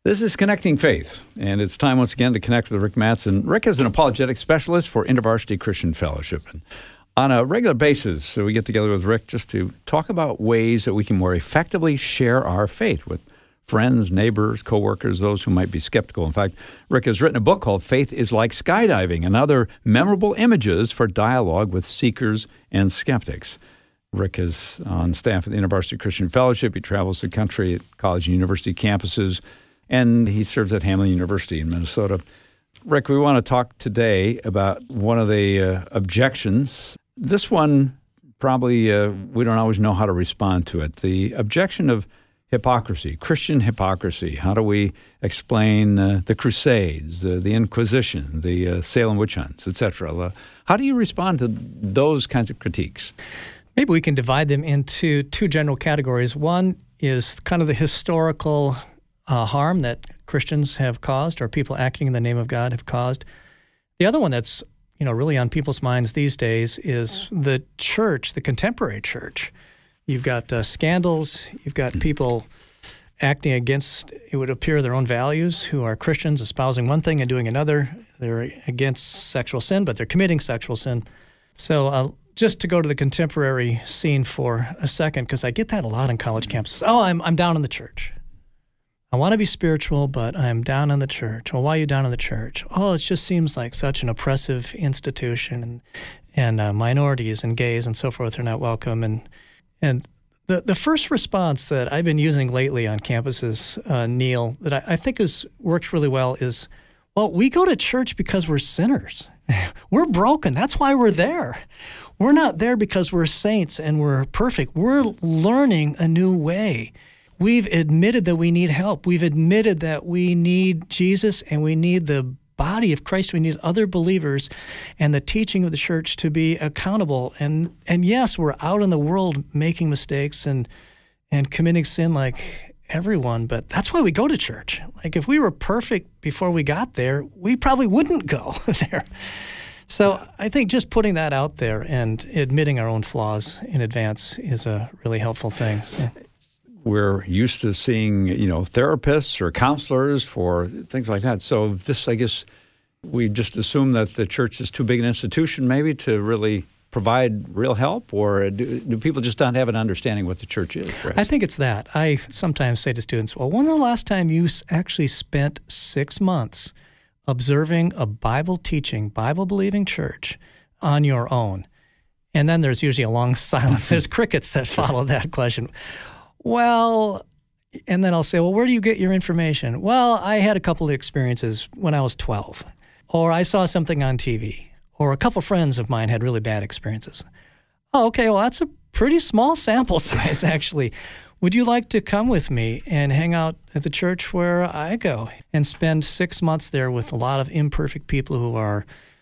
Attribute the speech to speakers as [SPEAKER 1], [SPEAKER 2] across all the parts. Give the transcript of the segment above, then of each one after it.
[SPEAKER 1] This is Connecting Faith, and it's time once again to connect with Rick Mattson. Rick is an apologetics specialist for InterVarsity Christian Fellowship. And on a regular basis, so we get together with Rick just to talk about ways that we can more effectively share our faith with friends, neighbors, coworkers, those who might be skeptical. In fact, Rick has written a book called Faith is Like Skydiving and Other Memorable Images for Dialogue with Seekers and Skeptics. Rick is on staff at the InterVarsity Christian Fellowship. He travels the country at college and university campuses, and he serves at Hamline University in Minnesota. Rick, we want to talk today about one of the objections. This one, probably we don't always know how to respond to it. The objection of hypocrisy, Christian hypocrisy. How do we explain the Crusades, the Inquisition, the Salem witch hunts, etc.? How do you respond to those kinds of critiques?
[SPEAKER 2] Maybe we can divide them into two general categories. One is kind of the historical harm that Christians have caused, or people acting in the name of God have caused. The other one that's really on people's minds these days is the church, the contemporary church. You've got scandals. You've got people acting against, it would appear, their own values, who are Christians, espousing one thing and doing another. They're against sexual sin, but they're committing sexual sin. So just to go to the contemporary scene for a second, because I get that a lot on college campuses. Oh, I'm down in the church. I want to be spiritual, but I'm down in the church. Well, why are you down in the church? Oh, it just seems like such an oppressive institution, and minorities and gays and so forth are not welcome. And the first response that I've been using lately on campuses, Neil, that I think works really well is, well, we go to church because we're sinners. We're broken. That's why we're there. We're not there because we're saints and we're perfect. We're learning a new way. We've admitted that we need help. We've admitted that we need Jesus and we need the body of Christ. We need other believers and the teaching of the church to be accountable. And yes, we're out in the world making mistakes and committing sin like everyone, but that's why we go to church. Like if we were perfect before we got there, we probably wouldn't go there. So I think just putting that out there and admitting our own flaws in advance is a really helpful thing. So.
[SPEAKER 1] We're used to seeing, therapists or counselors for things like that. So this, I guess, we just assume that the church is too big an institution maybe to really provide real help, or do people just not have an understanding what the church is? Perhaps?
[SPEAKER 2] I think it's that. I sometimes say to students, well, when was the last time you actually spent 6 months observing a Bible-teaching, Bible-believing church on your own? And then there's usually a long silence. There's crickets that follow that question. Well, and then I'll say, well, where do you get your information? Well, I had a couple of experiences when I was 12, or I saw something on TV, or a couple friends of mine had really bad experiences. Oh, okay, well, that's a pretty small sample size, actually. Would you like to come with me and hang out at the church where I go and spend 6 months there with a lot of imperfect people who are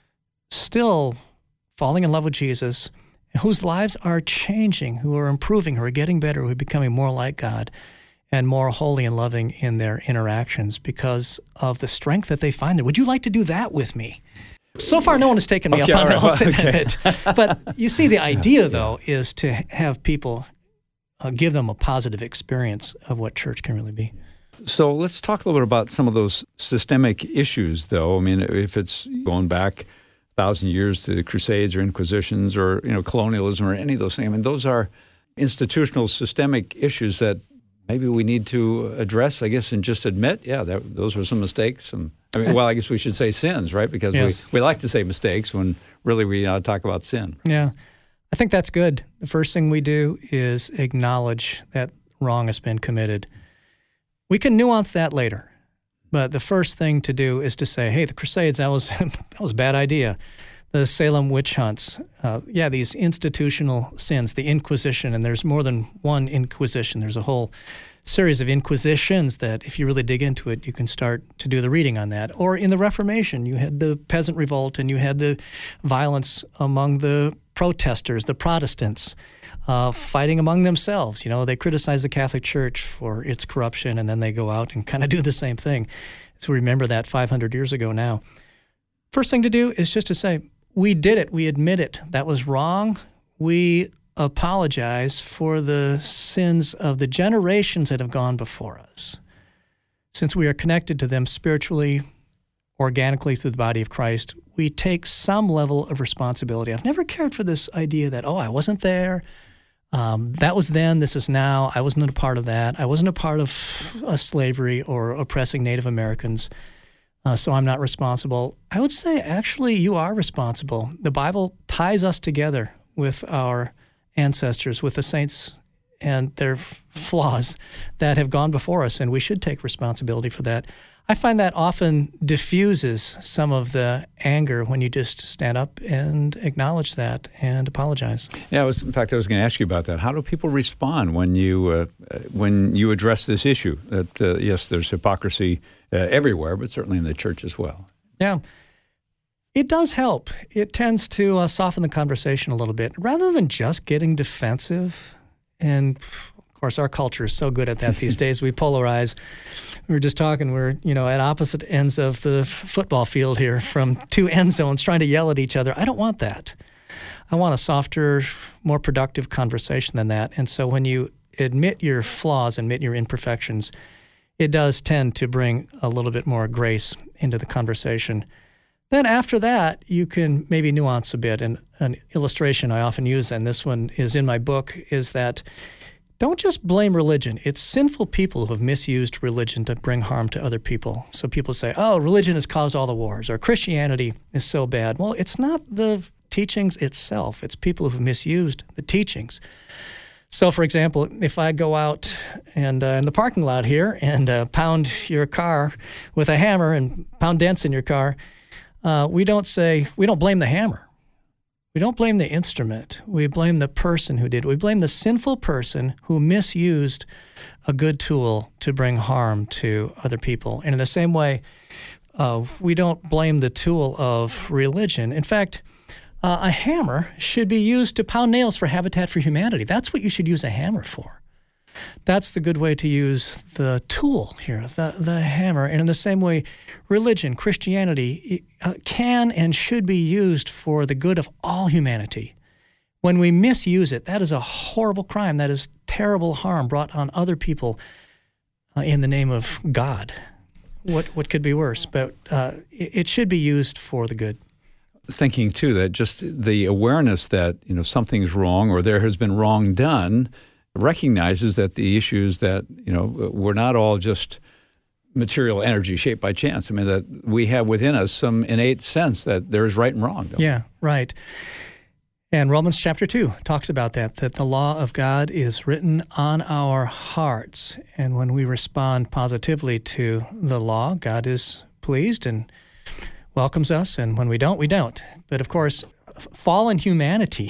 [SPEAKER 2] still falling in love with Jesus, whose lives are changing, who are improving, who are getting better, who are becoming more like God and more holy and loving in their interactions because of the strength that they find there. Would you like to do that with me? So far, no one has taken me up on it. But you see, the idea, though, is to have people give them a positive experience of what church can really be.
[SPEAKER 1] So let's talk a little bit about some of those systemic issues, though. I mean, if it's going back 1,000 years to the Crusades or Inquisitions or colonialism or any of those things. I mean, those are institutional, systemic issues that maybe we need to address, I guess, and just admit, those were some mistakes. I guess we should say sins, right? Because yes. we like to say mistakes when really we talk about sin.
[SPEAKER 2] Yeah, I think that's good. The first thing we do is acknowledge that wrong has been committed. We can nuance that later. But the first thing to do is to say, hey, the Crusades, that was a bad idea. The Salem witch hunts, these institutional sins, the Inquisition, and there's more than one Inquisition. There's a whole series of inquisitions that if you really dig into it, you can start to do the reading on that. Or in the Reformation, you had the peasant revolt and you had the violence among the protesters, the Protestants, fighting among themselves. They criticize the Catholic Church for its corruption, and then they go out and kind of do the same thing. So remember that 500 years ago now. First thing to do is just to say, we did it. We admit it. That was wrong. We apologize for the sins of the generations that have gone before us. since we are connected to them spiritually, organically through the body of Christ, we take some level of responsibility. I've never cared for this idea that, I wasn't there. That was then, this is now. I wasn't a part of that. I wasn't a part of slavery or oppressing Native Americans, so I'm not responsible. I would say, actually, you are responsible. The Bible ties us together with our ancestors, with the saints and their flaws that have gone before us, and we should take responsibility for that. I find that often diffuses some of the anger when you just stand up and acknowledge that and apologize.
[SPEAKER 1] Yeah, I was going to ask you about that. How do people respond when you address this issue? That yes, there's hypocrisy everywhere, but certainly in the church as well.
[SPEAKER 2] Yeah, it does help. It tends to soften the conversation a little bit, rather than just getting defensive. And of course, our culture is so good at that these days. We polarize. We were just talking, we're at opposite ends of the football field here from two end zones trying to yell at each other. I don't want that. I want a softer, more productive conversation than that. And so when you admit your flaws, admit your imperfections, it does tend to bring a little bit more grace into the conversation. Then after that, you can maybe nuance a bit. And an illustration I often use, and this one is in my book, is that don't just blame religion. It's sinful people who have misused religion to bring harm to other people. So people say, religion has caused all the wars, or Christianity is so bad. Well, it's not the teachings itself. It's people who have misused the teachings. So, for example, if I go out and in the parking lot here and pound your car with a hammer and pound dents in your car, we don't blame the hammer. We don't blame the instrument. We blame the person who did. We blame the sinful person who misused a good tool to bring harm to other people. And in the same way, we don't blame the tool of religion. In fact, a hammer should be used to pound nails for Habitat for Humanity. That's what you should use a hammer for. That's the good way to use the tool here, the hammer. And in the same way, religion, Christianity, can and should be used for the good of all humanity. When we misuse it, that is a horrible crime. That is terrible harm brought on other people in the name of God. What could be worse? But it should be used for the good.
[SPEAKER 1] Thinking, too, that just the awareness that something's wrong or there has been wrong done recognizes that the issues that, we're not all just material energy shaped by chance. I mean, that we have within us some innate sense that there is right and wrong.
[SPEAKER 2] Yeah, right. And Romans chapter 2 talks about that the law of God is written on our hearts. And when we respond positively to the law, God is pleased and welcomes us. And when we don't, we don't. But of course, fallen humanity,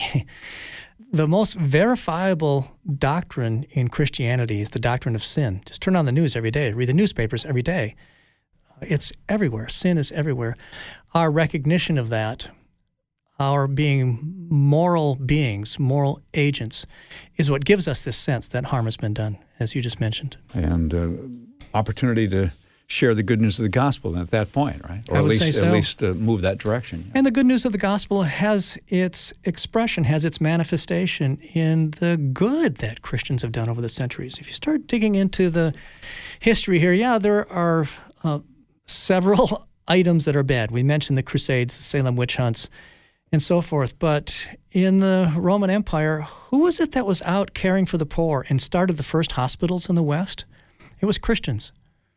[SPEAKER 2] the most verifiable doctrine in Christianity is the doctrine of sin. Just turn on the news every day, read the newspapers every day. It's everywhere. Sin is everywhere. Our recognition of that, our being moral beings, moral agents, is what gives us this sense that harm has been done, as you just mentioned.
[SPEAKER 1] And opportunity to share the good news of the gospel at that point, right? Or
[SPEAKER 2] I would say so.
[SPEAKER 1] At least move that direction.
[SPEAKER 2] And the good news of the gospel has its expression, has its manifestation in the good that Christians have done over the centuries. If you start digging into the history here, there are several items that are bad. We mentioned the Crusades, the Salem witch hunts, and so forth. But in the Roman Empire, who was it that was out caring for the poor and started the first hospitals in the West? It was Christians.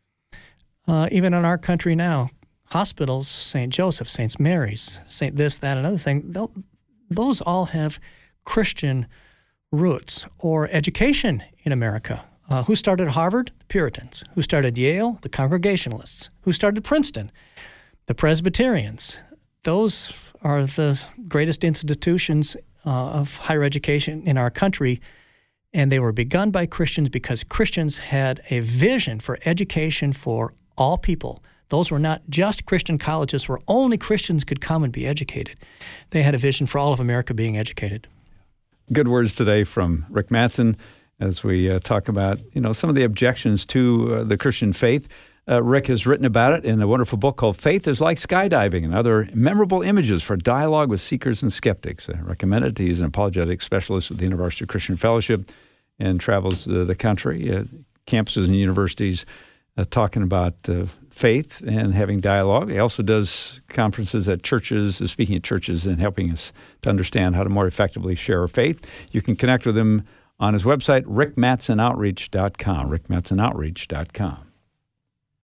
[SPEAKER 2] Even in our country now, hospitals, St. Joseph, St. Mary's, St. this, that, another thing, those all have Christian roots. Or education in America. Who started Harvard? The Puritans. Who started Yale? The Congregationalists. Who started Princeton? The Presbyterians. Those are the greatest institutions of higher education in our country. And they were begun by Christians because Christians had a vision for education for all people. Those were not just Christian colleges where only Christians could come and be educated. They had a vision for all of America being educated.
[SPEAKER 1] Good words today from Rick Mattson as we talk about, some of the objections to the Christian faith. Rick has written about it in a wonderful book called Faith is Like Skydiving and Other Memorable Images for Dialogue with Seekers and Skeptics. I recommend it. He's an apologetic specialist with the InterVarsity Christian Fellowship and travels the country, campuses and universities, talking about faith and having dialogue. He also does conferences at churches, speaking at churches and helping us to understand how to more effectively share our faith. You can connect with him on his website, rickmatsonoutreach.com, rickmatsonoutreach.com.